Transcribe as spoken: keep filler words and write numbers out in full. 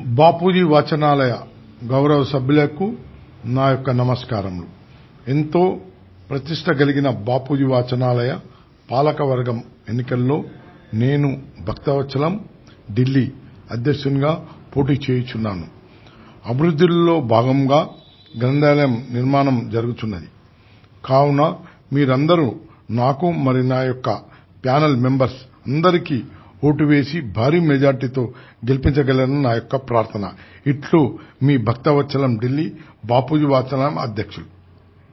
బాపూజీ వాచనాలయ గౌరవ సభ్యులకు నా యొక్క నమస్కారములు. ఎంతో ప్రతిష్ట కలిగిన బాపూజీ వాచనాలయ పాలకవర్గం ఎన్నికల్లో నేను భక్తవత్సలం ఢిల్లీ అధ్యక్షునిగా పోటీ చేయుచున్నాను. అభివృద్ధిలో భాగంగా గ్రంథాలయం నిర్మాణం జరుగుతున్నది. కావున మీరందరూ నాకు మరి నా యొక్క ప్యానెల్ మెంబర్స్ అందరికీ ఓటు వేసి భారీ మెజార్టీతో గెలిపించగలరని నా యొక్క ప్రార్థన. ఇట్లు మీ భక్తవత్సలం ఢిల్లీ బాపూజీ వాచనాలయం అధ్యక్షులు.